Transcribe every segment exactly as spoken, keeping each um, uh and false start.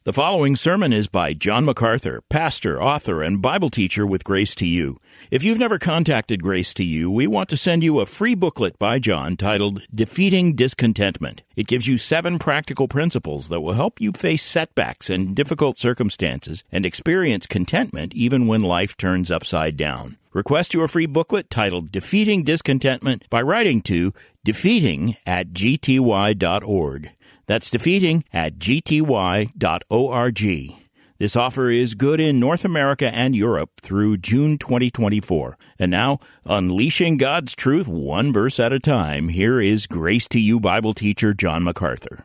The following sermon is by John MacArthur, pastor, author, and Bible teacher with Grace to You. If you've never contacted Grace to You, we want to send you a free booklet by John titled Defeating Discontentment. It gives you seven practical principles that will help you face setbacks and difficult circumstances and experience contentment even when life turns upside down. Request your free booklet titled Defeating Discontentment by writing to defeating at g t y dot org. That's defeating at g t y dot org. This offer is good in North America and Europe through June twenty twenty-four. And now, unleashing God's truth one verse at a time, here is Grace to You Bible teacher John MacArthur.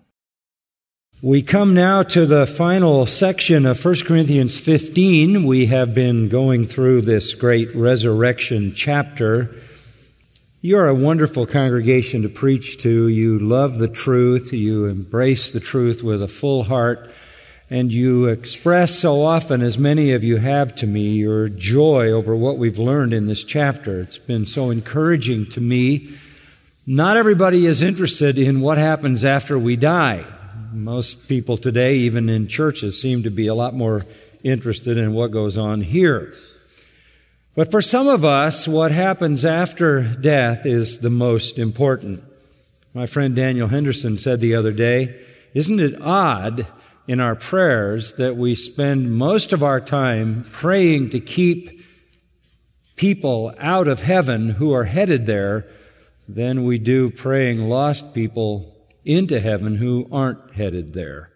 We come now to the final section of First Corinthians fifteen. We have been going through this great resurrection chapter. You're a wonderful congregation to preach to. You love the truth. You embrace the truth with a full heart. And you express so often, as many of you have to me, your joy over what we've learned in this chapter. It's been so encouraging to me. Not everybody is interested in what happens after we die. Most people today, even in churches, seem to be a lot more interested in what goes on here. But for some of us, what happens after death is the most important. My friend Daniel Henderson said the other day, isn't it odd in our prayers that we spend most of our time praying to keep people out of heaven who are headed there than we do praying lost people into heaven who aren't headed there?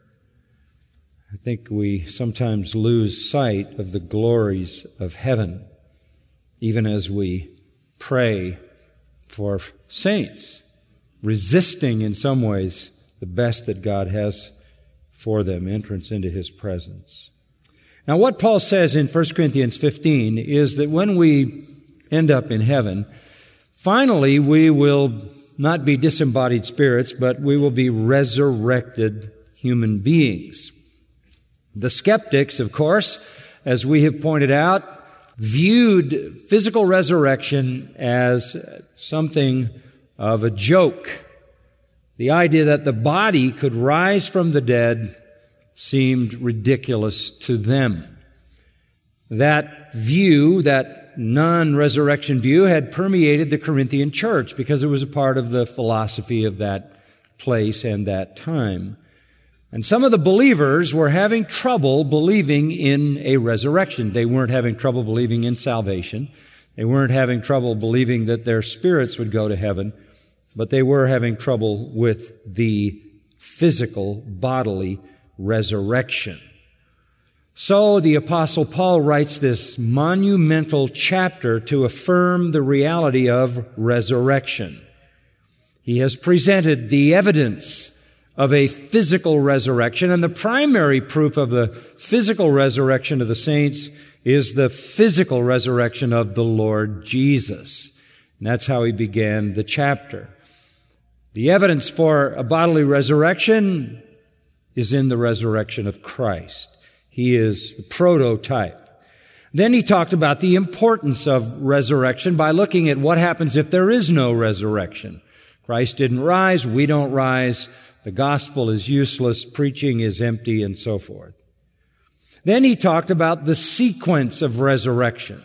I think we sometimes lose sight of the glories of heaven, even as we pray for saints, resisting in some ways the best that God has for them, entrance into His presence. Now, what Paul says in First Corinthians fifteen is that when we end up in heaven, finally we will not be disembodied spirits, but we will be resurrected human beings. The skeptics, of course, as we have pointed out, viewed physical resurrection as something of a joke. The idea that the body could rise from the dead seemed ridiculous to them. That view, that non-resurrection view, had permeated the Corinthian church because it was a part of the philosophy of that place and that time. And some of the believers were having trouble believing in a resurrection. They weren't having trouble believing in salvation. They weren't having trouble believing that their spirits would go to heaven, but they were having trouble with the physical, bodily resurrection. So the Apostle Paul writes this monumental chapter to affirm the reality of resurrection. He has presented the evidence of a physical resurrection, and the primary proof of the physical resurrection of the saints is the physical resurrection of the Lord Jesus. And that's how he began the chapter. The evidence for a bodily resurrection is in the resurrection of Christ. He is the prototype. Then he talked about the importance of resurrection by looking at what happens if there is no resurrection. Christ didn't rise, we don't rise, the gospel is useless, preaching is empty, and so forth. Then he talked about the sequence of resurrection.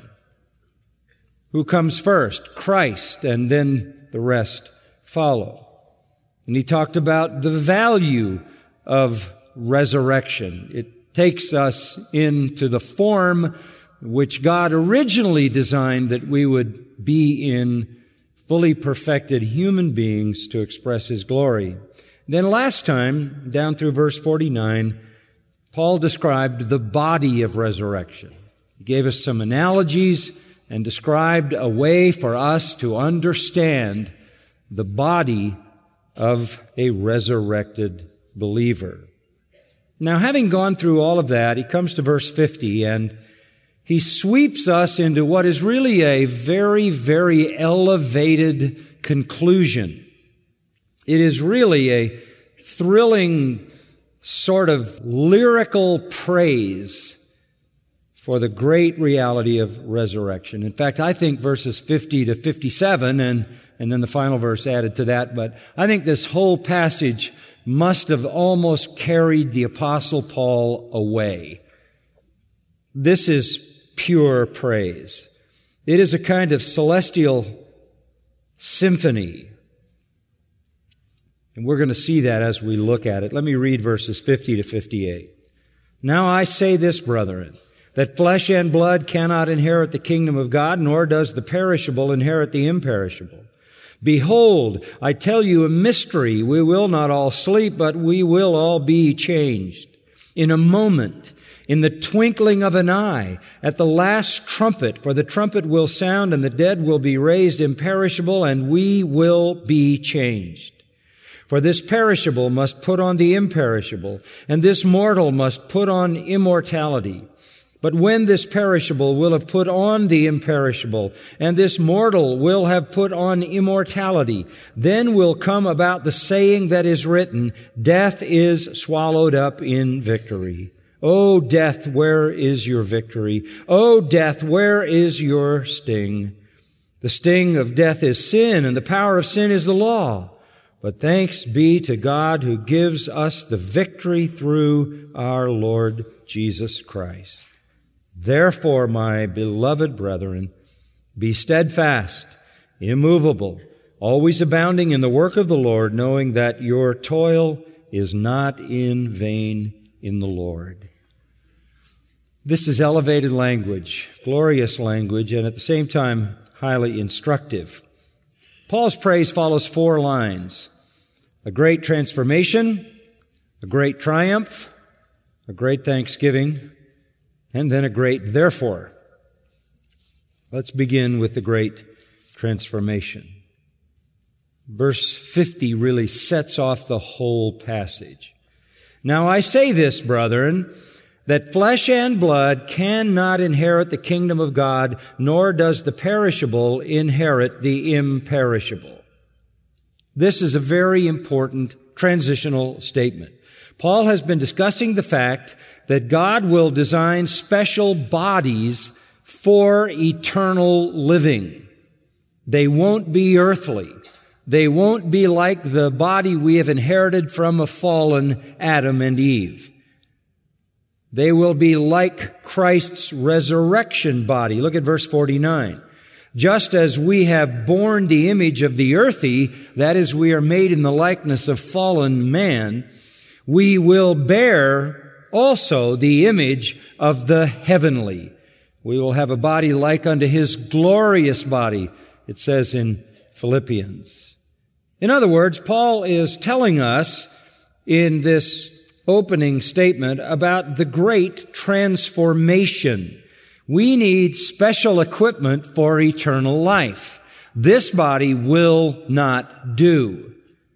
Who comes first? Christ, and then the rest follow. And he talked about the value of resurrection. It takes us into the form which God originally designed that we would be in, fully perfected human beings to express His glory. Then last time, down through verse forty-nine, Paul described the body of resurrection. He gave us some analogies and described a way for us to understand the body of a resurrected believer. Now, having gone through all of that, he comes to verse fifty, and he sweeps us into what is really a very, very elevated conclusion. It is really a thrilling sort of lyrical praise for the great reality of resurrection. In fact, I think verses fifty to fifty-seven, and, and then the final verse added to that, but I think this whole passage must have almost carried the Apostle Paul away. This is pure praise. It is a kind of celestial symphony. And we're going to see that as we look at it. Let me read verses fifty to fifty-eight. Now I say this, brethren, that flesh and blood cannot inherit the kingdom of God, nor does the perishable inherit the imperishable. Behold, I tell you a mystery. We will not all sleep, but we will all be changed. In a moment, in the twinkling of an eye, at the last trumpet, for the trumpet will sound, and the dead will be raised imperishable, and we will be changed. For this perishable must put on the imperishable, and this mortal must put on immortality. But when this perishable will have put on the imperishable, and this mortal will have put on immortality, then will come about the saying that is written, death is swallowed up in victory. O death, where is your victory? O death, where is your sting? The sting of death is sin, and the power of sin is the law. But thanks be to God who gives us the victory through our Lord Jesus Christ. Therefore, my beloved brethren, be steadfast, immovable, always abounding in the work of the Lord, knowing that your toil is not in vain in the Lord. This is elevated language, glorious language, and at the same time, highly instructive. Paul's praise follows four lines: a great transformation, a great triumph, a great thanksgiving, and then a great therefore. Let's begin with the great transformation. Verse fifty really sets off the whole passage. Now I say this, brethren, that flesh and blood cannot inherit the kingdom of God, nor does the perishable inherit the imperishable. This is a very important transitional statement. Paul has been discussing the fact that God will design special bodies for eternal living. They won't be earthly. They won't be like the body we have inherited from a fallen Adam and Eve. They will be like Christ's resurrection body. Look at verse forty-nine. Just as we have borne the image of the earthy, that is, we are made in the likeness of fallen man, we will bear also the image of the heavenly. We will have a body like unto his glorious body, it says in Philippians. In other words, Paul is telling us in this opening statement about the great transformation. We need special equipment for eternal life. This body will not do.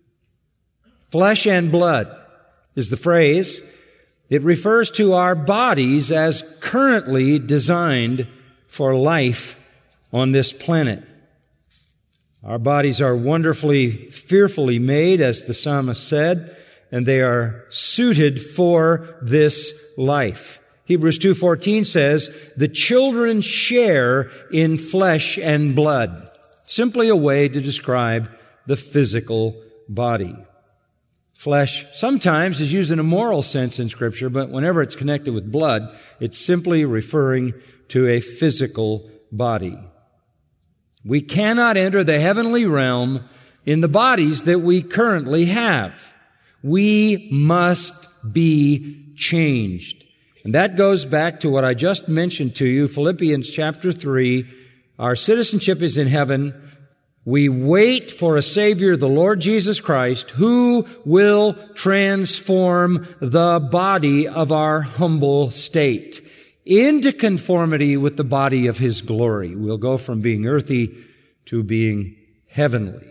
Flesh and blood is the phrase. It refers to our bodies as currently designed for life on this planet. Our bodies are wonderfully, fearfully made, as the psalmist said, and they are suited for this life. Hebrews two fourteen says, the children share in flesh and blood. Simply a way to describe the physical body. Flesh sometimes is used in a moral sense in Scripture, but whenever it's connected with blood, it's simply referring to a physical body. We cannot enter the heavenly realm in the bodies that we currently have. We must be changed. And that goes back to what I just mentioned to you, Philippians chapter three. Our citizenship is in heaven. We wait for a Savior, the Lord Jesus Christ, who will transform the body of our humble state into conformity with the body of His glory. We'll go from being earthy to being heavenly.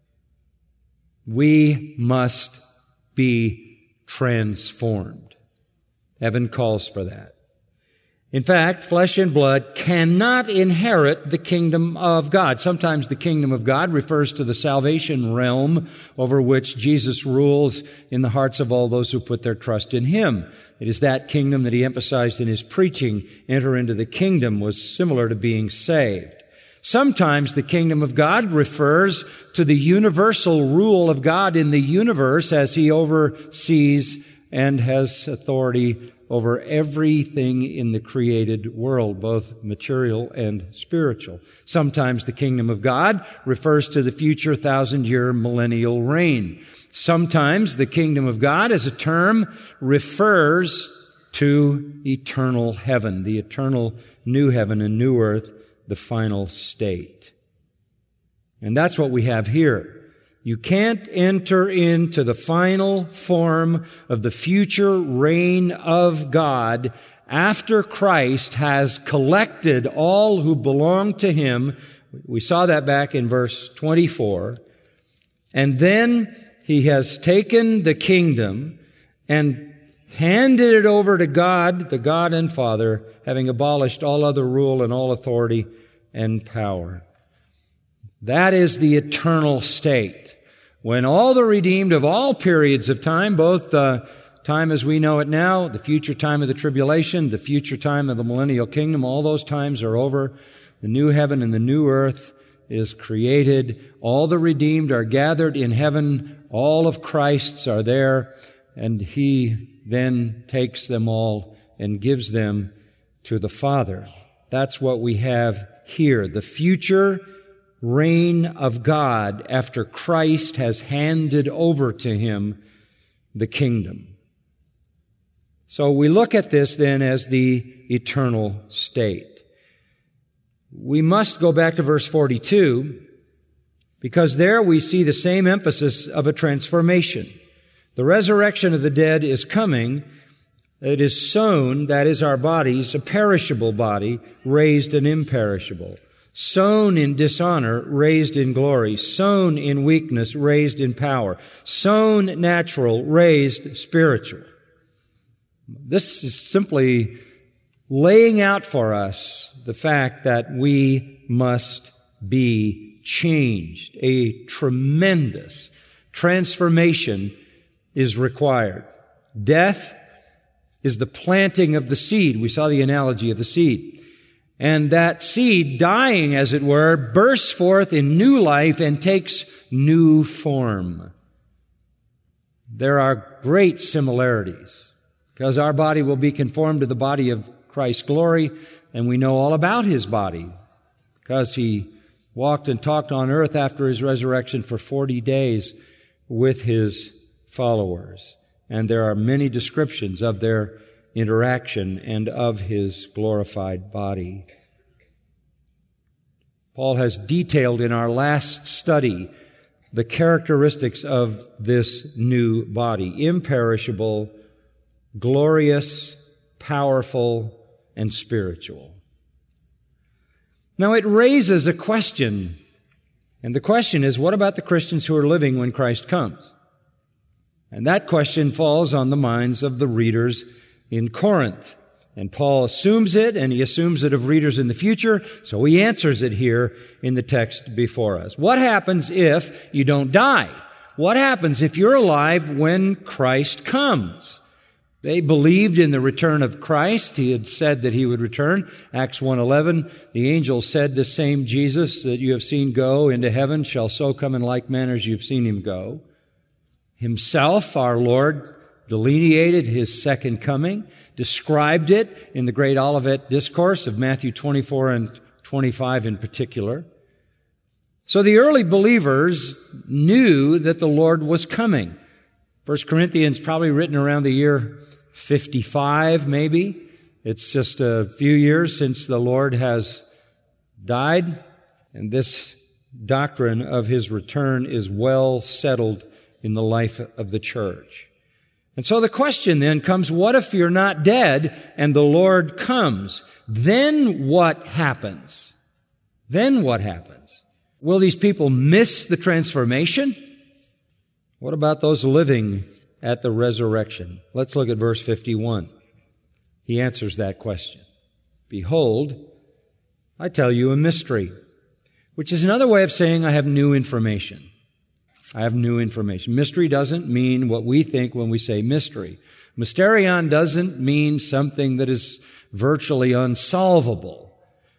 We must be transformed. Heaven calls for that. In fact, flesh and blood cannot inherit the kingdom of God. Sometimes the kingdom of God refers to the salvation realm over which Jesus rules in the hearts of all those who put their trust in Him. It is that kingdom that He emphasized in His preaching. Enter into the kingdom was similar to being saved. Sometimes the kingdom of God refers to the universal rule of God in the universe as He oversees and has authority over everything in the created world, both material and spiritual. Sometimes the kingdom of God refers to the future thousand-year millennial reign. Sometimes the kingdom of God as a term refers to eternal heaven, the eternal new heaven and new earth, the final state. And that's what we have here. You can't enter into the final form of the future reign of God after Christ has collected all who belong to Him. We saw that back in verse twenty-four. And then He has taken the kingdom and handed it over to God, the God and Father, having abolished all other rule and all authority and power. That is the eternal state, when all the redeemed of all periods of time, both the time as we know it now, the future time of the tribulation, the future time of the millennial kingdom, all those times are over. The new heaven and the new earth is created. All the redeemed are gathered in heaven. All of Christ's are there, and He then takes them all and gives them to the Father. That's what we have here. The future reign of God after Christ has handed over to Him the kingdom. So we look at this then as the eternal state. We must go back to verse forty-two, because there we see the same emphasis of a transformation. The resurrection of the dead is coming. It is sown, that is our bodies, a perishable body, raised an imperishable. Sown in dishonor, raised in glory. Sown in weakness, raised in power. Sown natural, raised spiritual. This is simply laying out for us the fact that we must be changed. A tremendous transformation is required. Death is the planting of the seed. We saw the analogy of the seed. And that seed, dying as it were, bursts forth in new life and takes new form. There are great similarities, because our body will be conformed to the body of Christ's glory, and we know all about His body, because He walked and talked on earth after His resurrection for forty days with His followers. And there are many descriptions of their interaction and of His glorified body. Paul has detailed in our last study the characteristics of this new body: imperishable, glorious, powerful, and spiritual. Now it raises a question, and the question is, what about the Christians who are living when Christ comes? And that question falls on the minds of the readers in Corinth. And Paul assumes it, and he assumes it of readers in the future, so he answers it here in the text before us. What happens if you don't die? What happens if you're alive when Christ comes? They believed in the return of Christ. He had said that He would return. Acts one eleven, the angel said, "The same Jesus that you have seen go into heaven shall so come in like manner as you've seen Him go." Himself, our Lord, delineated His second coming, described it in the great Olivet Discourse of Matthew twenty-four and twenty-five in particular. So the early believers knew that the Lord was coming. First Corinthians probably written around the year fifty-five, maybe. It's just a few years since the Lord has died, and this doctrine of His return is well settled in the life of the church. And so the question then comes, what if you're not dead and the Lord comes? Then what happens? Then what happens? Will these people miss the transformation? What about those living at the resurrection? Let's look at verse fifty-one. He answers that question. "Behold, I tell you a mystery," which is another way of saying I have new information. I have new information. Mystery doesn't mean what we think when we say mystery. Mysterion doesn't mean something that is virtually unsolvable.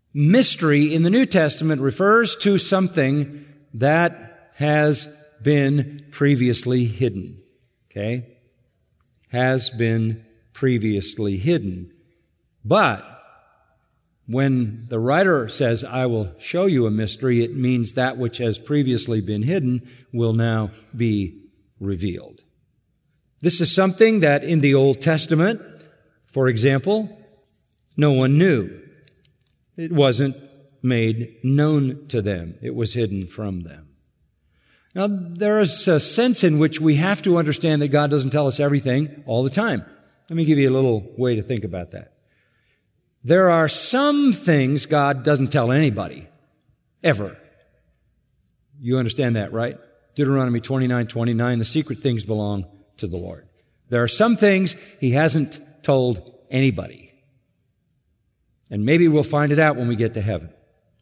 Mystery in the New Testament refers to something that has been previously hidden. Okay? Has been previously hidden. But when the writer says, I will show you a mystery, it means that which has previously been hidden will now be revealed. This is something that in the Old Testament, for example, no one knew. It wasn't made known to them. It was hidden from them. Now, there is a sense in which we have to understand that God doesn't tell us everything all the time. Let me give you a little way to think about that. There are some things God doesn't tell anybody, ever. You understand that, right? Deuteronomy twenty-nine twenty-nine, the secret things belong to the Lord. There are some things He hasn't told anybody. And maybe we'll find it out when we get to heaven.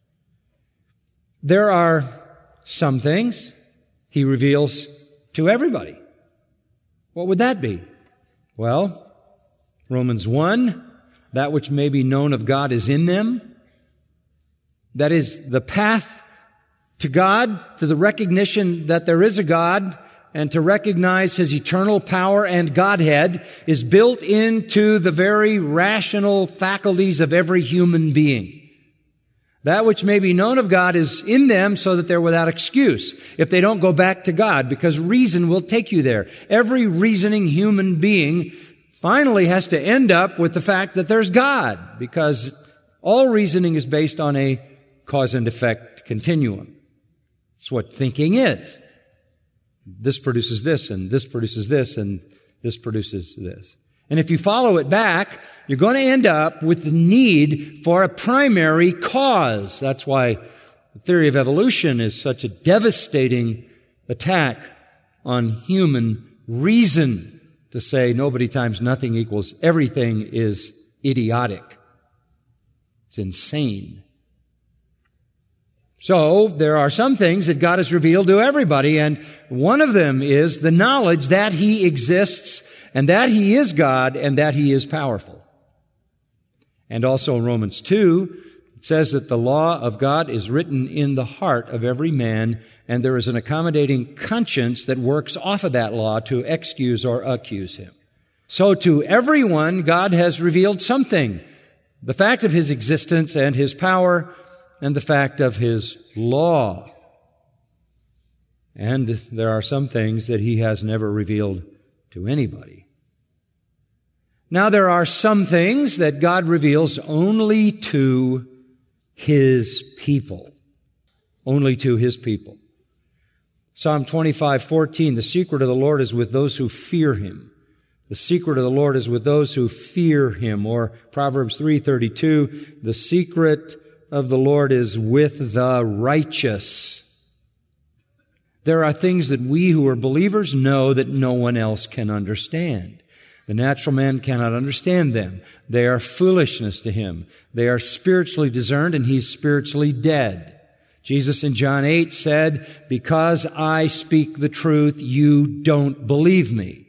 There are some things He reveals to everybody. What would that be? Well, Romans one, that which may be known of God is in them. That is the path to God, to the recognition that there is a God, and to recognize His eternal power and Godhead is built into the very rational faculties of every human being. That which may be known of God is in them so that they're without excuse if they don't go back to God, because reason will take you there. Every reasoning human being finally has to end up with the fact that there's God, because all reasoning is based on a cause and effect continuum. It's what thinking is. This produces this, and this produces this, and this produces this. And if you follow it back, you're going to end up with the need for a primary cause. That's why the theory of evolution is such a devastating attack on human reason. To say nobody times nothing equals everything is idiotic. It's insane. So, there are some things that God has revealed to everybody, and one of them is the knowledge that He exists, and that He is God, and that He is powerful. And also in Romans two, it says that the law of God is written in the heart of every man, and there is an accommodating conscience that works off of that law to excuse or accuse him. So to everyone, God has revealed something. The fact of His existence and His power, and the fact of His law. And there are some things that He has never revealed to anybody. Now, there are some things that God reveals only to His people. Only to His people. Psalm twenty-five fourteen, the secret of the Lord is with those who fear Him. The secret of the Lord is with those who fear Him. Or Proverbs three thirty-two, the secret of the Lord is with the righteous. There are things that we who are believers know that no one else can understand. The natural man cannot understand them. They are foolishness to him. They are spiritually discerned, and he's spiritually dead. Jesus in John eight said, because I speak the truth, you don't believe me.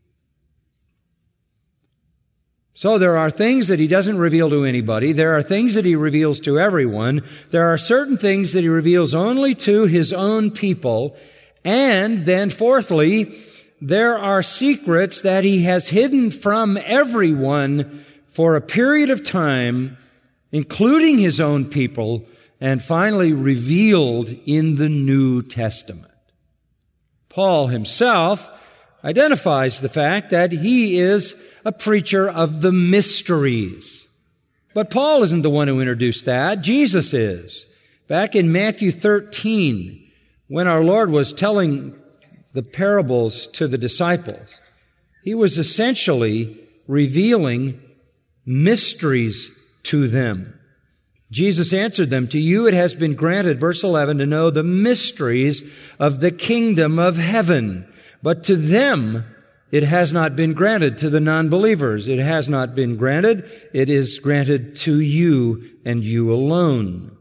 So there are things that He doesn't reveal to anybody. There are things that He reveals to everyone. There are certain things that He reveals only to His own people. And then fourthly, there are secrets that He has hidden from everyone for a period of time, including His own people, and finally revealed in the New Testament. Paul himself identifies the fact that he is a preacher of the mysteries. But Paul isn't the one who introduced that. Jesus is. Back in Matthew thirteen, when our Lord was telling the parables to the disciples, He was essentially revealing mysteries to them. Jesus answered them, to you it has been granted, verse eleven, to know the mysteries of the kingdom of heaven. But to them it has not been granted, to the non-believers. It has not been granted. It is granted to you and you alone.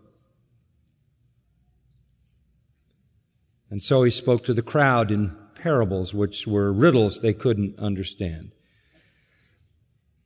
And so He spoke to the crowd in parables, which were riddles they couldn't understand.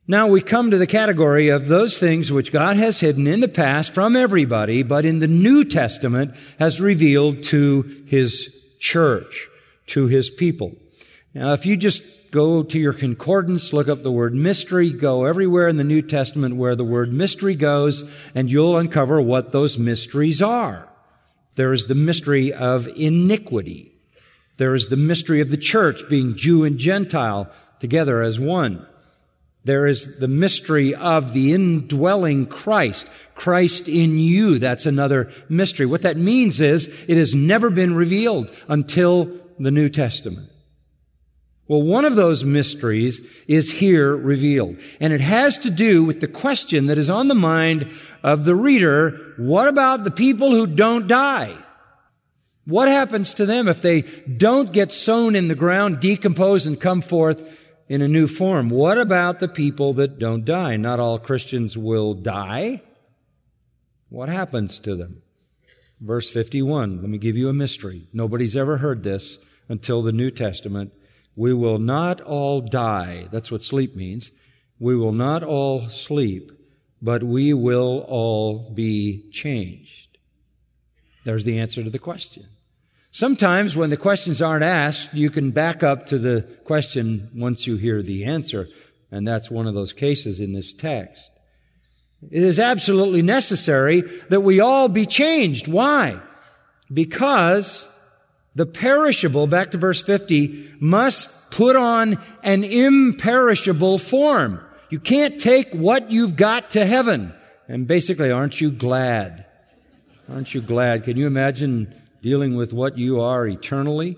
Now we come to the category of those things which God has hidden in the past from everybody, but in the New Testament has revealed to His church, to His people. Now, if you just go to your concordance, look up the word mystery, go everywhere in the New Testament where the word mystery goes, and you'll uncover what those mysteries are. There is the mystery of iniquity. There is the mystery of the church being Jew and Gentile together as one. There is the mystery of the indwelling Christ, Christ in you. That's another mystery. What that means is it has never been revealed until the New Testament. Well, one of those mysteries is here revealed, and it has to do with the question that is on the mind of the reader: what about the people who don't die? What happens to them if they don't get sown in the ground, decompose, and come forth in a new form? What about the people that don't die? Not all Christians will die. What happens to them? Verse fifty-one, let me give you a mystery. Nobody's ever heard this until the New Testament. We will not all die. That's what sleep means. We will not all sleep, but we will all be changed. There's the answer to the question. Sometimes when the questions aren't asked, you can back up to the question once you hear the answer, and that's one of those cases in this text. It is absolutely necessary that we all be changed. Why? Because the perishable, back to verse fifty, must put on an imperishable form. You can't take what you've got to heaven. And basically, aren't you glad? Aren't you glad? Can you imagine dealing with what you are eternally?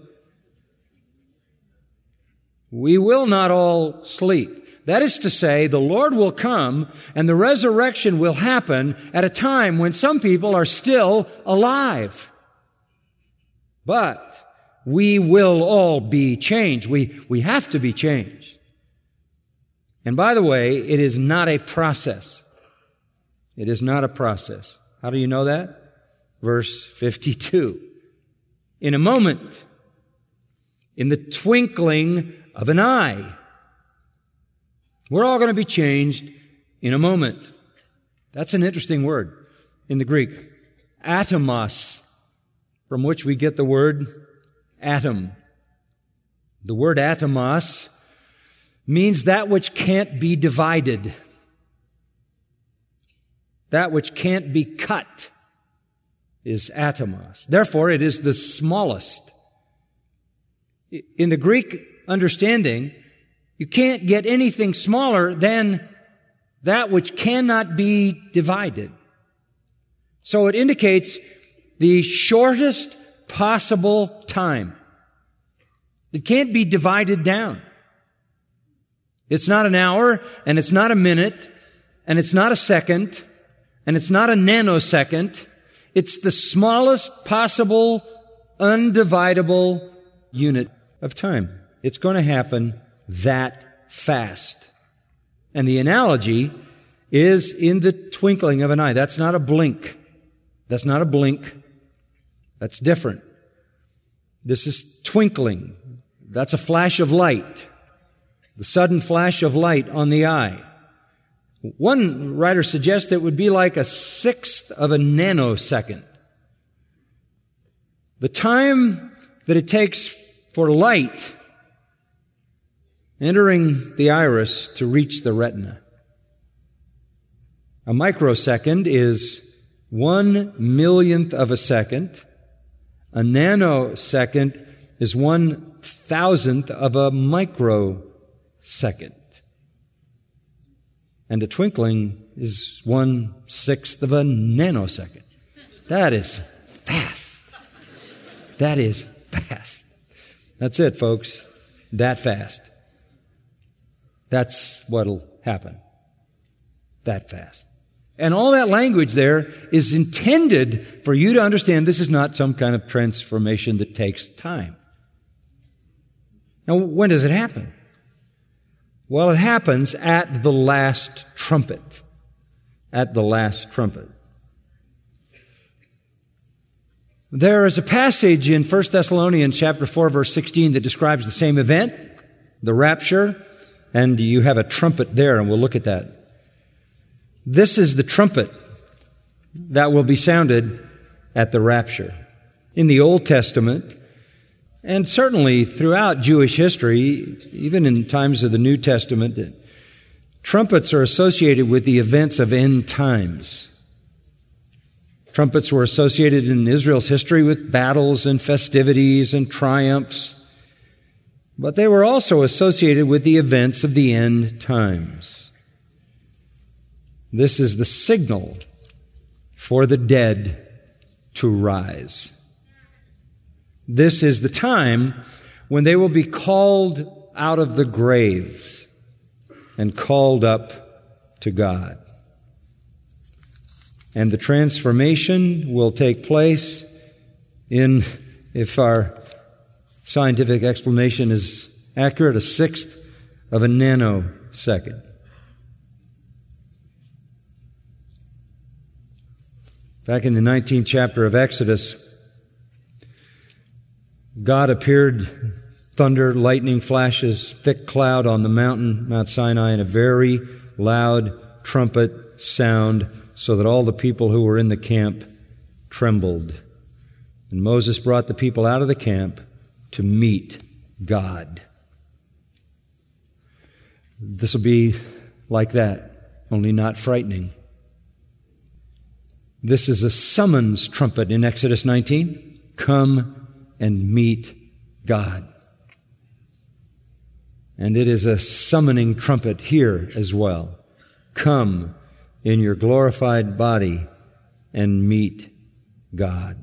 We will not all sleep. That is to say, the Lord will come and the resurrection will happen at a time when some people are still alive. But we will all be changed. We, we have to be changed. And by the way, it is not a process. It is not a process. How do you know that? Verse fifty-two. In a moment, in the twinkling of an eye, we're all going to be changed in a moment. That's an interesting word in the Greek. Atomos, from which we get the word atom. The word atomos means that which can't be divided. That which can't be cut is atomos. Therefore, it is the smallest. In the Greek understanding, you can't get anything smaller than that which cannot be divided. So it indicates the shortest possible time. It can't be divided down. It's not an hour, and it's not a minute, and it's not a second, and it's not a nanosecond. It's the smallest possible, undividable unit of time. It's going to happen that fast. And the analogy is in the twinkling of an eye. That's not a blink. That's not a blink. That's different. This is twinkling. That's a flash of light. The sudden flash of light on the eye. One writer suggests it would be like a sixth of a nanosecond. The time that it takes for light entering the iris to reach the retina. A microsecond is one millionth of a second. A nanosecond is one thousandth of a microsecond. And a twinkling is one sixth of a nanosecond. That is fast. That is fast. That's it, folks. That fast. That's what'll happen. That fast. And all that language there is intended for you to understand this is not some kind of transformation that takes time. Now, when does it happen? Well, it happens at the last trumpet. At the last trumpet. There is a passage in First Thessalonians chapter four, verse sixteen that describes the same event, the rapture. And you have a trumpet there, and we'll look at that. This is the trumpet that will be sounded at the rapture. In the Old Testament, and certainly throughout Jewish history, even in times of the New Testament, trumpets are associated with the events of end times. Trumpets were associated in Israel's history with battles and festivities and triumphs, but they were also associated with the events of the end times. This is the signal for the dead to rise. This is the time when they will be called out of the graves and called up to God. And the transformation will take place in, if our scientific explanation is accurate, a sixth of a nanosecond. Back in the nineteenth chapter of Exodus, God appeared, thunder, lightning flashes, thick cloud on the mountain, Mount Sinai, and a very loud trumpet sound, so that all the people who were in the camp trembled. And Moses brought the people out of the camp to meet God. This will be like that, only not frightening. This is a summons trumpet in Exodus nineteen. Come and meet God. And it is a summoning trumpet here as well. Come in your glorified body and meet God.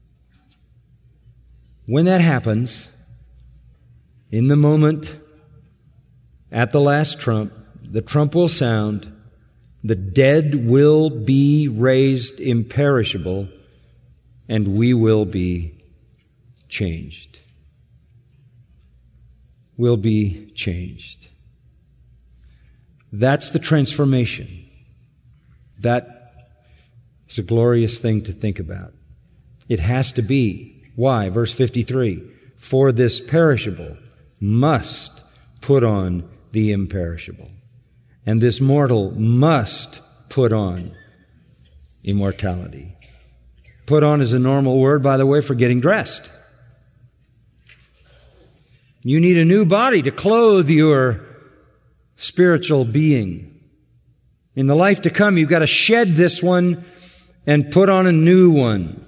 When that happens, in the moment, at the last trump, the trump will sound, the dead will be raised imperishable, and we will be changed. Will be changed. That's the transformation. That is a glorious thing to think about. It has to be. Why? Verse fifty-three. For this perishable must put on the imperishable, and this mortal must put on immortality. Put on is a normal word, by the way, for getting dressed. You need a new body to clothe your spiritual being. In the life to come, you've got to shed this one and put on a new one.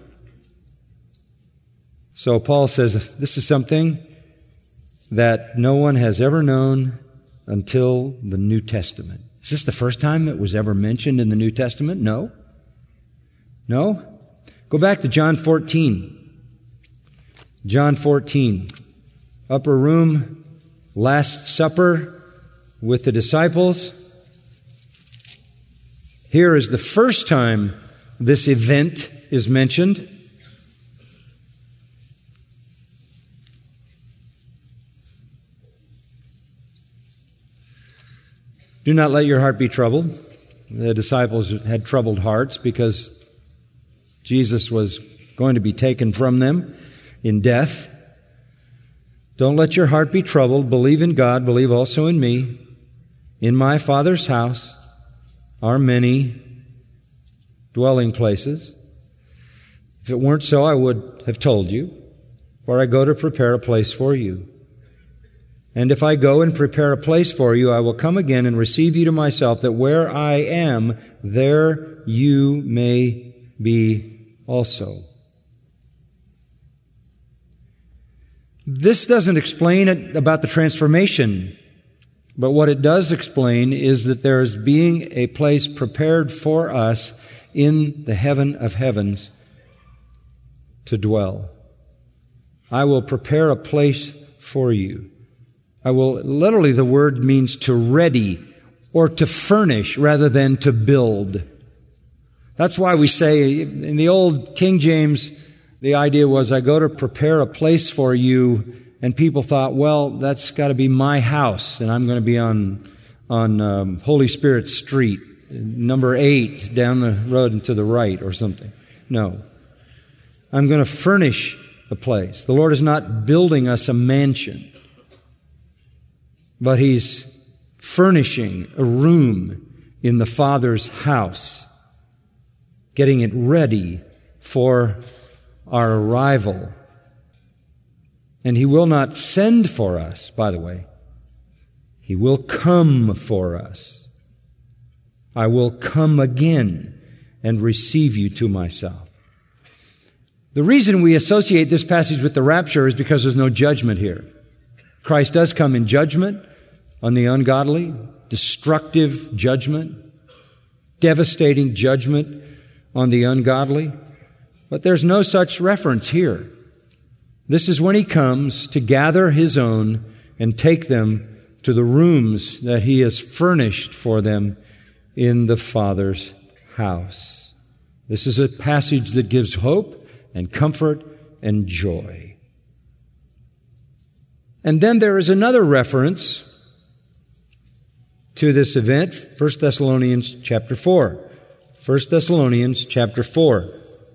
So Paul says, this is something that no one has ever known until the New Testament. Is this the first time it was ever mentioned in the New Testament? No. No? Go back to John fourteen. John fourteen. Upper room, Last Supper with the disciples. Here is the first time this event is mentioned. Do not let your heart be troubled. The disciples had troubled hearts because Jesus was going to be taken from them in death. Don't let your heart be troubled. Believe in God. Believe also in me. In my Father's house are many dwelling places. If it weren't so, I would have told you, for I go to prepare a place for you. And if I go and prepare a place for you, I will come again and receive you to myself, that where I am, there you may be also. This doesn't explain it about the transformation, but what it does explain is that there is being a place prepared for us in the heaven of heavens to dwell. I will prepare a place for you. I will, literally the word means to ready or to furnish rather than to build. That's why we say in the old King James, the idea was, I go to prepare a place for you, and people thought, well, that's got to be my house, and I'm going to be on on um, Holy Spirit Street, number eight, down the road and to the right or something. No. I'm going to furnish a place. The Lord is not building us a mansion, but He's furnishing a room in the Father's house, getting it ready for our arrival. And He will not send for us, by the way. He will come for us. I will come again and receive you to myself. The reason we associate this passage with the rapture is because there's no judgment here. Christ does come in judgment on the ungodly, destructive judgment, devastating judgment on the ungodly. But there's no such reference here. This is when He comes to gather His own and take them to the rooms that He has furnished for them in the Father's house. This is a passage that gives hope and comfort and joy. And then there is another reference to this event, First Thessalonians chapter four. First Thessalonians chapter four.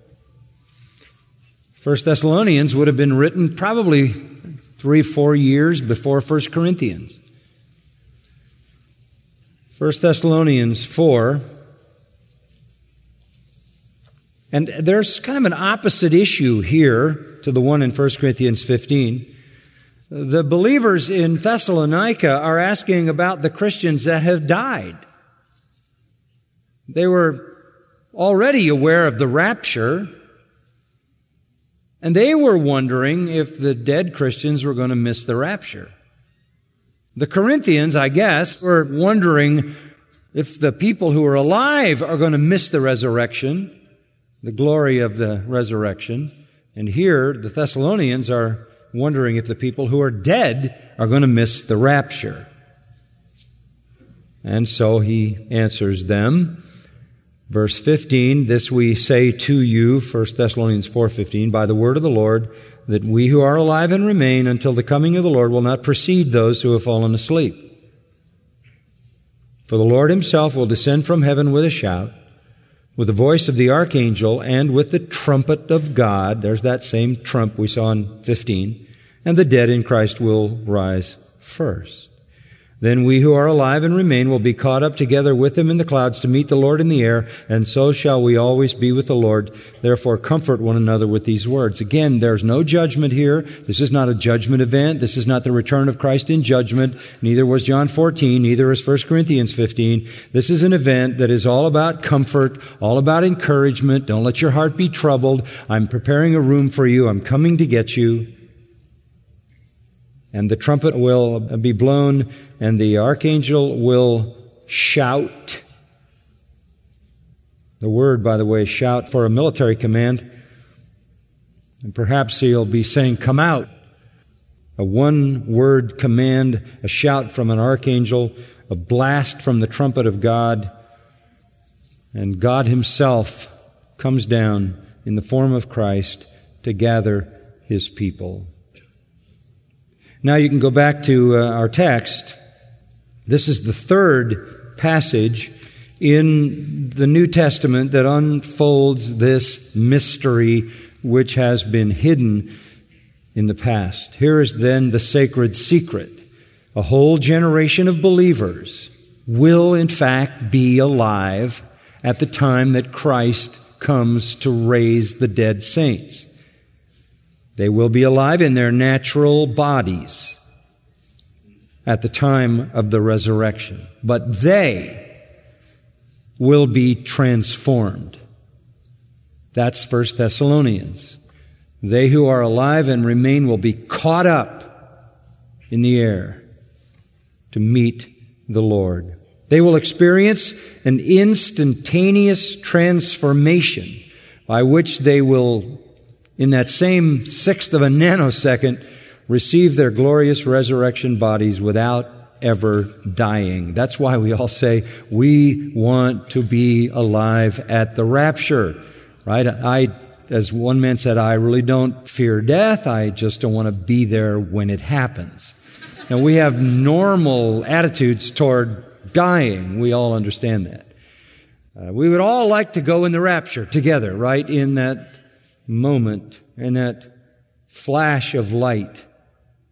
First Thessalonians would have been written probably three, four years before First Corinthians. First Thessalonians four. And there's kind of an opposite issue here to the one in First Corinthians fifteen. The believers in Thessalonica are asking about the Christians that have died. They were already aware of the rapture, and they were wondering if the dead Christians were going to miss the rapture. The Corinthians, I guess, were wondering if the people who are alive are going to miss the resurrection, the glory of the resurrection. And here, the Thessalonians are wondering if the people who are dead are going to miss the rapture. And so he answers them. Verse fifteen, this we say to you, First Thessalonians four fifteen, by the word of the Lord, that we who are alive and remain until the coming of the Lord will not precede those who have fallen asleep. For the Lord Himself will descend from heaven with a shout, with the voice of the archangel, and with the trumpet of God. There's that same trump we saw in fifteen. And the dead in Christ will rise first. Then we who are alive and remain will be caught up together with Him in the clouds to meet the Lord in the air, and so shall we always be with the Lord. Therefore comfort one another with these words. Again, there's no judgment here. This is not a judgment event. This is not the return of Christ in judgment. Neither was John fourteen. Neither is First Corinthians fifteen. This is an event that is all about comfort, all about encouragement. Don't let your heart be troubled. I'm preparing a room for you. I'm coming to get you. And the trumpet will be blown, and the archangel will shout. The word, by the way, shout for a military command. And perhaps he'll be saying, come out. A one-word command, a shout from an archangel, a blast from the trumpet of God. And God Himself comes down in the form of Christ to gather His people. Now you can go back to uh, our text. This is the third passage in the New Testament that unfolds this mystery which has been hidden in the past. Here is then the sacred secret. A whole generation of believers will in fact be alive at the time that Christ comes to raise the dead saints. They will be alive in their natural bodies at the time of the resurrection. But they will be transformed. That's First Thessalonians. They who are alive and remain will be caught up in the air to meet the Lord. They will experience an instantaneous transformation by which they will, in that same sixth of a nanosecond, receive their glorious resurrection bodies without ever dying. That's why we all say we want to be alive at the rapture, right? I, as one man said, I really don't fear death. I just don't want to be there when it happens. And we have normal attitudes toward dying. We all understand that. Uh, we would all like to go in the rapture together, right? In that moment, in that flash of light.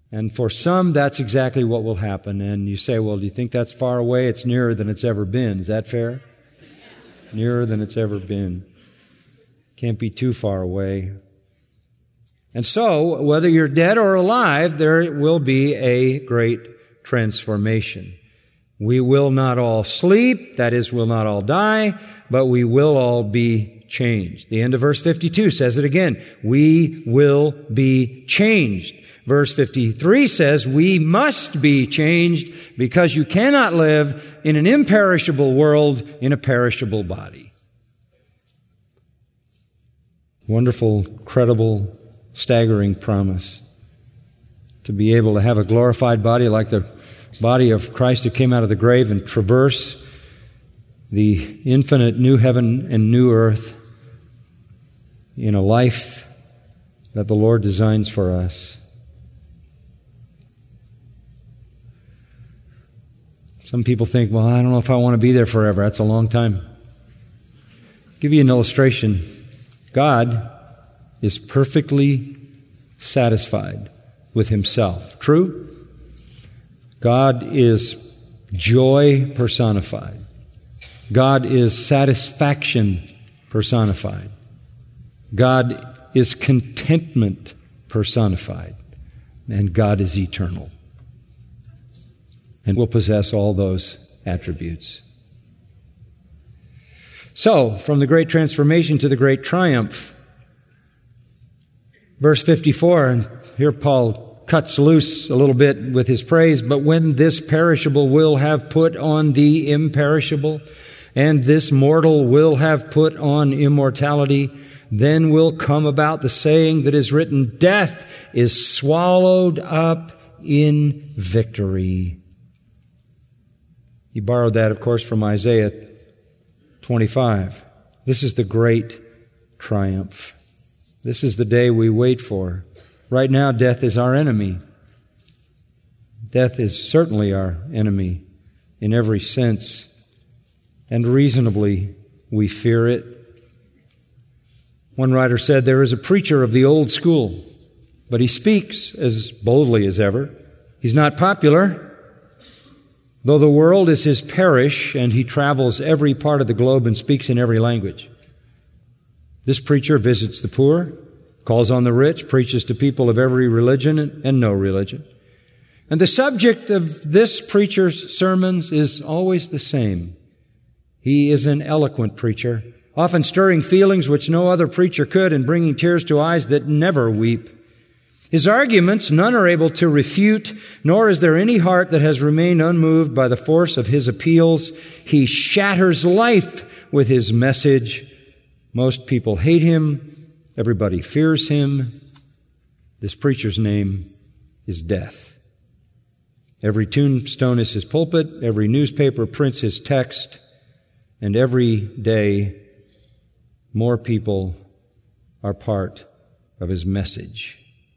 And for some, that's exactly what will happen. And you say, well, do you think that's far away? It's nearer than it's ever been. Is that fair? Nearer than it's ever been. Can't be too far away. And so, whether you're dead or alive, there will be a great transformation. We will not all sleep, that is, we'll not all die, but we will all be changed. The end of verse fifty-two says it again. We will be changed. Verse fifty-three says we must be changed because you cannot live in an imperishable world in a perishable body. Wonderful, credible, staggering promise to be able to have a glorified body like the body of Christ who came out of the grave and traverse the infinite new heaven and new earth in a life that the Lord designs for us. Some people think, well, I don't know if I want to be there forever. That's a long time. I'll give you an illustration. God is perfectly satisfied with Himself. True? God is joy personified. God is satisfaction personified. God is contentment personified. And God is eternal. And will possess all those attributes. So, from the great transformation to the great triumph, verse fifty-four, and here Paul cuts loose a little bit with his praise, but when this perishable will have put on the imperishable, and this mortal will have put on immortality, then will come about the saying that is written, death is swallowed up in victory. He borrowed that, of course, from Isaiah twenty-five. This is the great triumph. This is the day we wait for. Right now, death is our enemy. Death is certainly our enemy in every sense, and reasonably we fear it. One writer said, there is a preacher of the old school, but he speaks as boldly as ever. He's not popular, though the world is his parish, and he travels every part of the globe and speaks in every language. This preacher visits the poor, calls on the rich, preaches to people of every religion and no religion. And the subject of this preacher's sermons is always the same. He is an eloquent preacher, often stirring feelings which no other preacher could and bringing tears to eyes that never weep. His arguments none are able to refute, nor is there any heart that has remained unmoved by the force of his appeals. He shatters life with his message. Most people hate him. Everybody fears him. This preacher's name is death. Every tombstone is his pulpit. Every newspaper prints his text. And every day, more people are part of his message.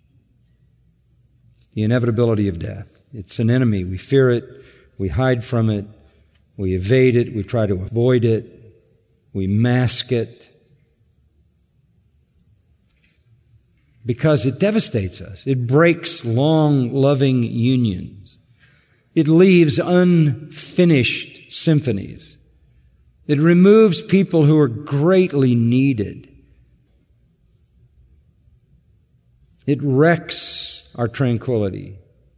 The inevitability of death. It's an enemy. We fear it. We hide from it. We evade it. We try to avoid it. We mask it. Because it devastates us. It breaks long, loving unions. It leaves unfinished symphonies. It removes people who are greatly needed. It wrecks our tranquility.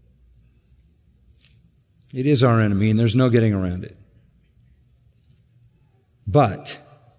It is our enemy, and there's no getting around it. But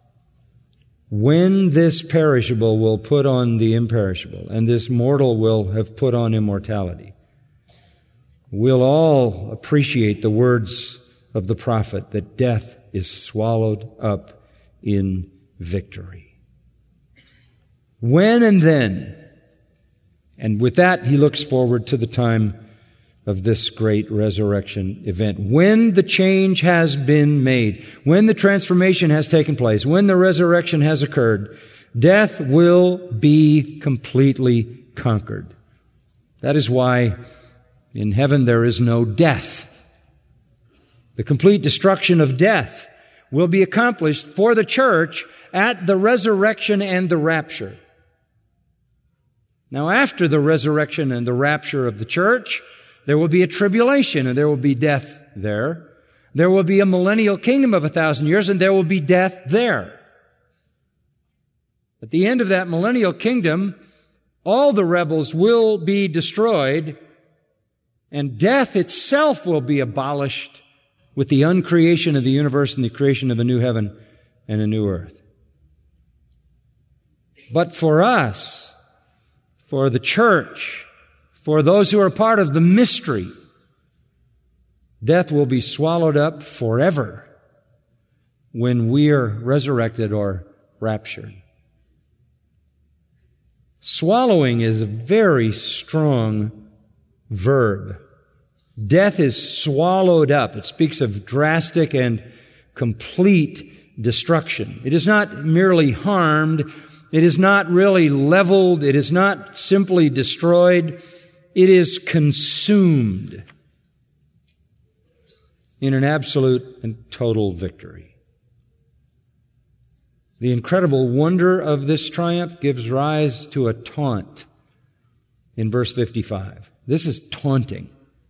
when this perishable will put on the imperishable, and this mortal will have put on immortality, we'll all appreciate the words of the prophet that death is swallowed up in victory. When and then, and with that he looks forward to the time of this great resurrection event. When the change has been made, when the transformation has taken place, when the resurrection has occurred, death will be completely conquered. That is why in heaven there is no death. The complete destruction of death will be accomplished for the church at the resurrection and the rapture. Now, after the resurrection and the rapture of the church, there will be a tribulation and there will be death there. There will be a millennial kingdom of a thousand years and there will be death there. At the end of that millennial kingdom, all the rebels will be destroyed and death itself will be abolished with the uncreation of the universe and the creation of a new heaven and a new earth. But for us, for the church, for those who are part of the mystery, death will be swallowed up forever when we are resurrected or raptured. Swallowing is a very strong verb. Death is swallowed up. It speaks of drastic and complete destruction. It is not merely harmed. It is not really leveled. It is not simply destroyed. It is consumed in an absolute and total victory. The incredible wonder of this triumph gives rise to a taunt in verse fifty-five. This is taunting.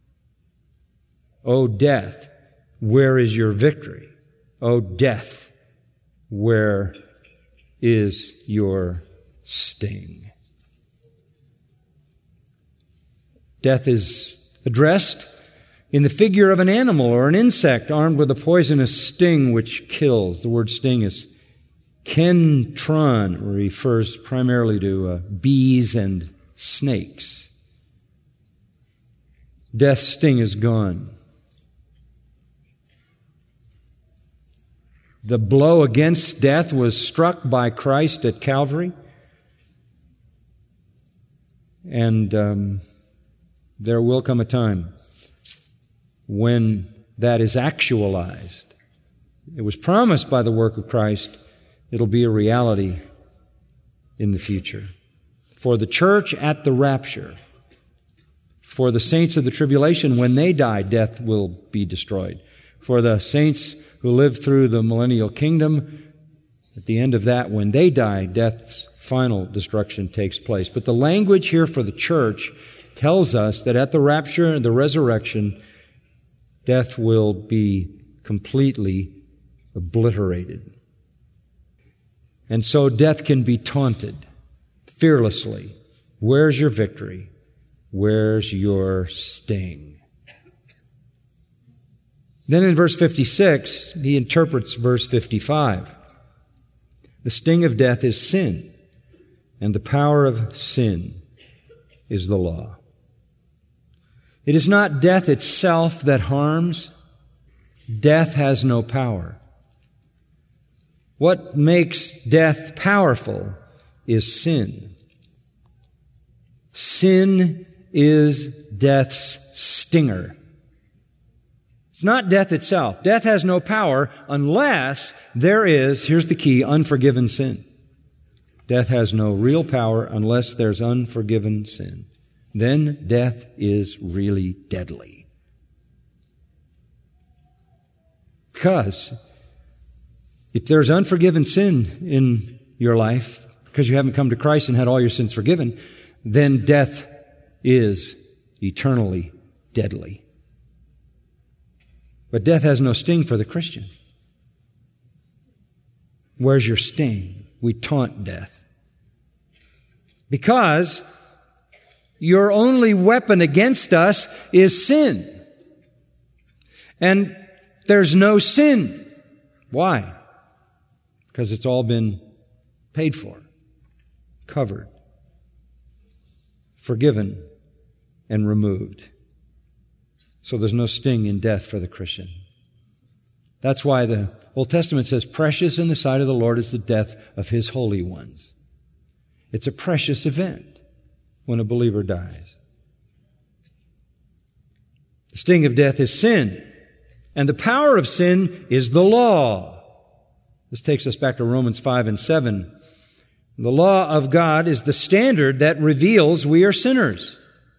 O death, where is your victory? O death, where is your sting? Death is addressed in the figure of an animal or an insect armed with a poisonous sting which kills. The word sting is kentron, refers primarily to uh, bees and snakes. Death's sting is gone. The blow against death was struck by Christ at Calvary. And um, there will come a time when that is actualized. It was promised by the work of Christ. It'll be a reality in the future. For the church at the rapture, for the saints of the tribulation, when they die, death will be destroyed. For the saints who live through the millennial kingdom, at the end of that, when they die, death's final destruction takes place. But the language here for the church tells us that at the rapture and the resurrection, death will be completely obliterated. And so death can be taunted fearlessly. Where's your victory? Where's your sting? Then in verse fifty-six, he interprets verse fifty-five. The sting of death is sin, and the power of sin is the law. It is not death itself that harms. Death has no power. What makes death powerful is sin. Sin is death's stinger. It's not death itself. Death has no power unless there is, here's the key, unforgiven sin. Death has no real power unless there's unforgiven sin. Then death is really deadly. Because if there's unforgiven sin in your life, because you haven't come to Christ and had all your sins forgiven, then death is eternally deadly. But death has no sting for the Christian. Where's your sting? We taunt death. Because your only weapon against us is sin. And there's no sin. Why? Because it's all been paid for, covered, forgiven, and removed. So there's no sting in death for the Christian. That's why the Old Testament says, precious in the sight of the Lord is the death of His holy ones. It's a precious event when a believer dies. The sting of death is sin, and the power of sin is the law. This takes us back to Romans five and seven. The law of God is the standard that reveals we are sinners.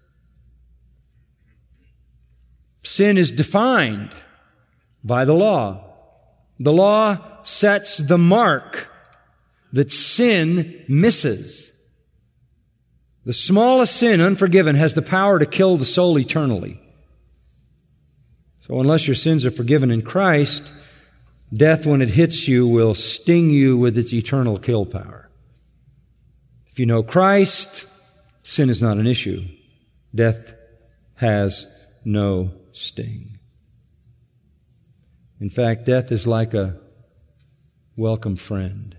Sin is defined by the law. The law sets the mark that sin misses. The smallest sin, unforgiven, has the power to kill the soul eternally. So unless your sins are forgiven in Christ, death, when it hits you, will sting you with its eternal kill power. If you know Christ, sin is not an issue. Death has no sting. In fact, death is like a welcome friend.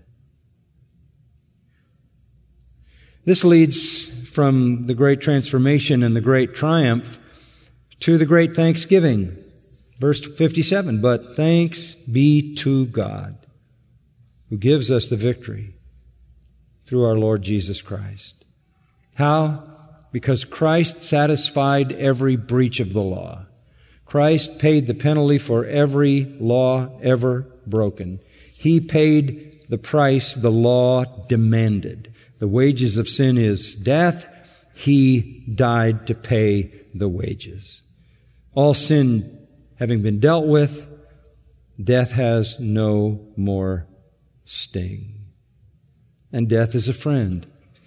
This leads from the great transformation and the great triumph to the great thanksgiving. Verse fifty-seven, but thanks be to God who gives us the victory through our Lord Jesus Christ. How? Because Christ satisfied every breach of the law. Christ paid the penalty for every law ever broken. He paid the price the law demanded. The wages of sin is death. He died to pay the wages. All sin having been dealt with, death has no more sting. And death is a friend.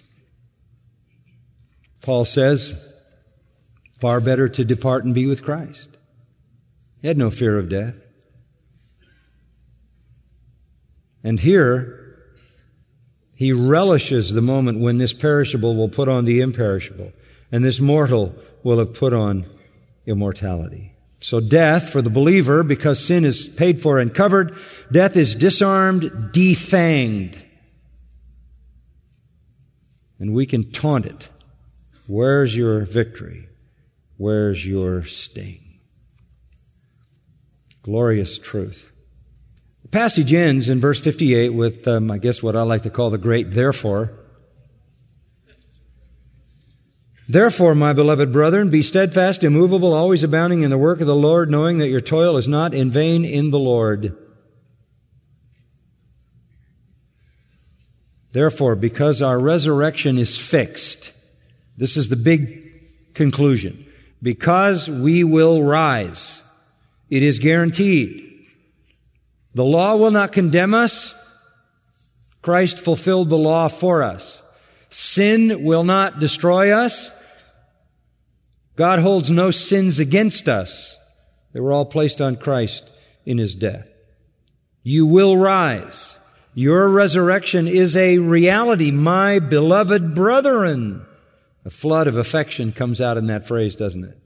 Paul says, far better to depart and be with Christ. He had no fear of death. And here, he relishes the moment when this perishable will put on the imperishable, and this mortal will have put on immortality. So death, for the believer, because sin is paid for and covered, death is disarmed, defanged. And we can taunt it. Where's your victory? Where's your sting? Glorious truth. The passage ends in verse fifty-eight with, um, I guess, what I like to call the great therefore. Therefore, my beloved brethren, be steadfast, immovable, always abounding in the work of the Lord, knowing that your toil is not in vain in the Lord. Therefore, because our resurrection is fixed, this is the big conclusion. Because we will rise, it is guaranteed. The law will not condemn us. Christ fulfilled the law for us. Sin will not destroy us. God holds no sins against us. They were all placed on Christ in His death. You will rise. Your resurrection is a reality, my beloved brethren. A flood of affection comes out in that phrase, doesn't it?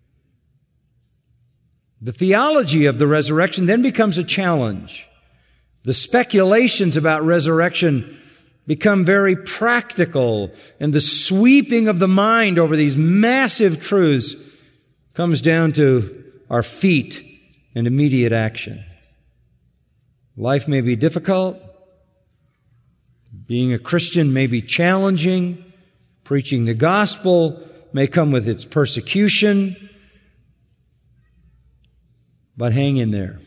The theology of the resurrection then becomes a challenge. The speculations about resurrection become very practical, and the sweeping of the mind over these massive truths comes down to our feet and immediate action. Life may be difficult. Being a Christian may be challenging. Preaching the gospel may come with its persecution. But hang in there.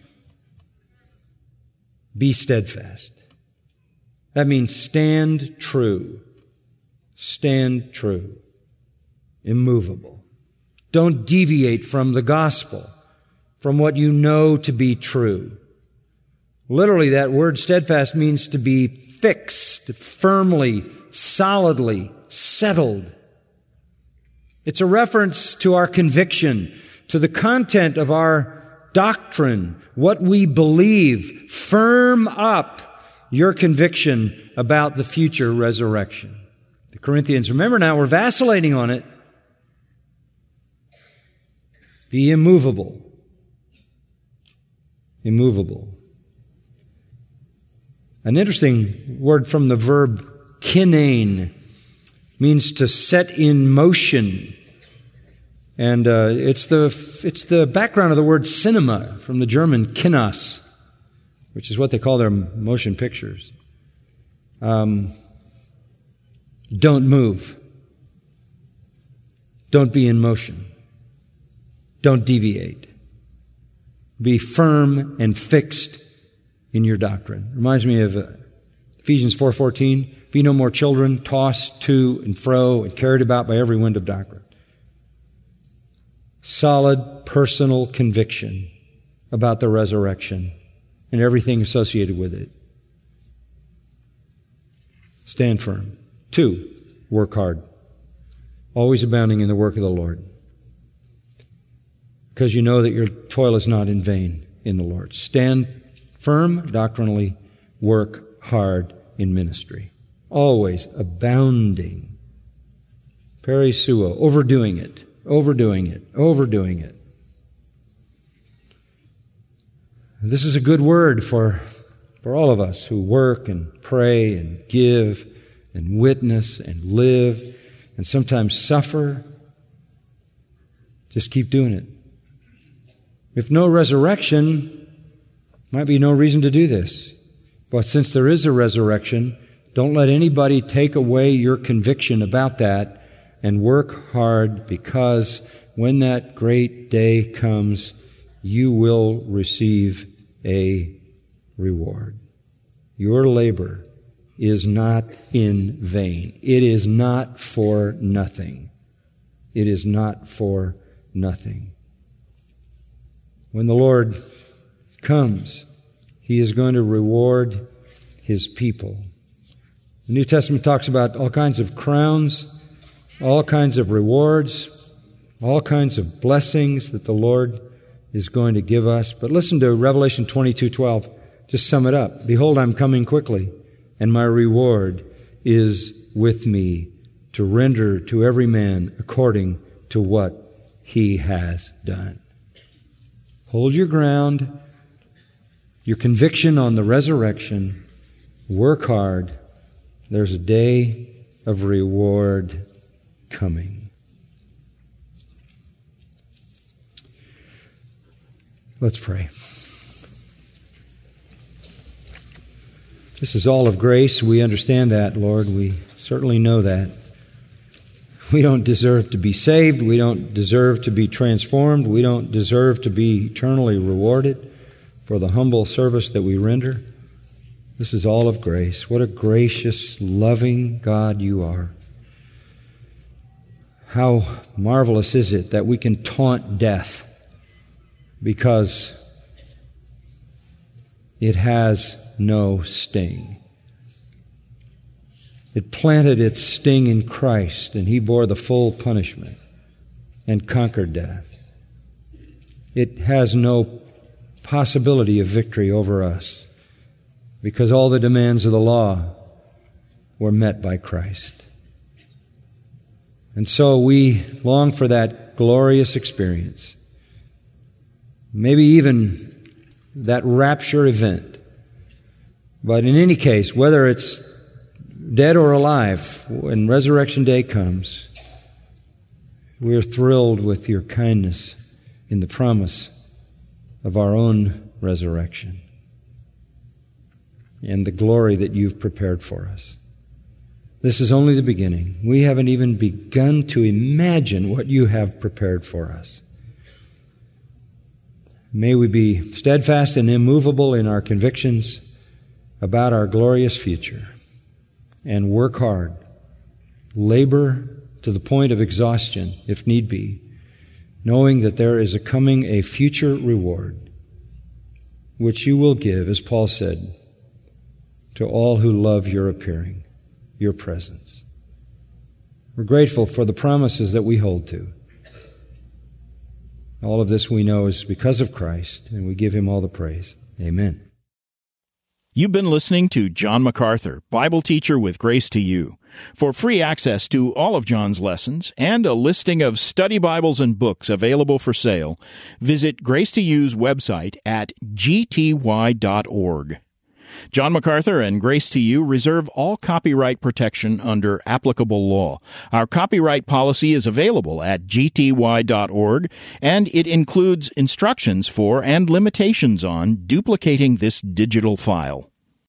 Be steadfast. That means stand true. Stand true. Immovable. Don't deviate from the gospel, from what you know to be true. Literally, that word steadfast means to be fixed, firmly, solidly, settled. It's a reference to our conviction, to the content of our doctrine, what we believe. Firm up your conviction about the future resurrection. The Corinthians, remember now, we're vacillating on it. Be immovable. Immovable. An interesting word from the verb kinein means to set in motion. And uh, it's the it's the background of the word cinema from the German Kinos, which is what they call their motion pictures. Um, don't move. Don't be in motion. Don't deviate. Be firm and fixed in your doctrine. Reminds me of uh, Ephesians four fourteen. Be no more children, tossed to and fro and carried about by every wind of doctrine. Solid personal conviction about the resurrection and everything associated with it. Stand firm. Two, work hard. always abounding in the work of the Lord, because you know that your toil is not in vain in the Lord. Stand firm doctrinally, work hard in ministry, always abounding. Perisuo, overdoing it, overdoing it, overdoing it. This is a good word for, for all of us who work and pray and give and witness and live and sometimes suffer. Just keep doing it. If no resurrection, might be no reason to do this. But since there is a resurrection, don't let anybody take away your conviction about that, and work hard, because when that great day comes, you will receive a reward. Your labor is not in vain. It is not for nothing. It is not for nothing. When the Lord comes, He is going to reward His people. The New Testament talks about all kinds of crowns, all kinds of rewards, all kinds of blessings that the Lord is going to give us. But listen to Revelation twenty-two twelve. Just sum it up. Behold, I'm coming quickly, and my reward is with me to render to every man according to what he has done. Hold your ground, your conviction on the resurrection. Work hard. There's a day of reward coming. Let's pray. This is all of grace. We understand that, Lord. We certainly know that. We don't deserve to be saved. We don't deserve to be transformed. We don't deserve to be eternally rewarded for the humble service that we render. This is all of grace. What a gracious, loving God you are. How marvelous is it that we can taunt death because it has no sting. It planted its sting in Christ, and He bore the full punishment and conquered death. It has no possibility of victory over us because all the demands of the law were met by Christ. And so we long for that glorious experience. Maybe even that rapture event. But in any case, whether it's dead or alive, when Resurrection Day comes, we're thrilled with your kindness in the promise of our own resurrection and the glory that you've prepared for us. This is only the beginning. We haven't even begun to imagine what you have prepared for us. May we be steadfast and immovable in our convictions about our glorious future and work hard, labor to the point of exhaustion if need be, knowing that there is a coming a future reward which you will give, as Paul said, to all who love your appearing, your presence. We're grateful for the promises that we hold to. All of this we know is because of Christ, and we give Him all the praise. Amen. You've been listening to John MacArthur, Bible teacher with Grace to You. For free access to all of John's lessons and a listing of study Bibles and books available for sale, visit Grace to You's website at g t y dot org. John MacArthur and Grace to You reserve all copyright protection under applicable law. Our copyright policy is available at g t y dot org, and it includes instructions for and limitations on duplicating this digital file.